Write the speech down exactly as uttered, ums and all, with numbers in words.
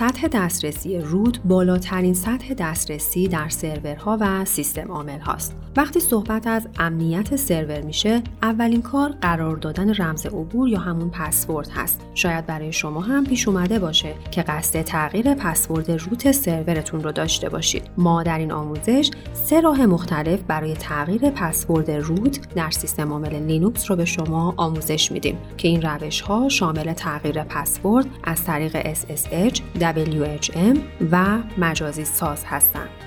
سطح دسترسی روت بالاترین سطح دسترسی در سرورها و سیستم عامل هاست. وقتی صحبت از امنیت سرور میشه، اولین کار قرار دادن رمز عبور یا همون پسورد هست. شاید برای شما هم پیش اومده باشه که قصد تغییر پسورد روت سرورتون رو داشته باشید. ما در این آموزش سه راه مختلف برای تغییر پسورد روت در سیستم عامل لینوکس رو به شما آموزش میدیم که این روش ها شامل تغییر پسورد از طریق اس اس اچ، دبلیو اچ ام و مجازی ساز هستند.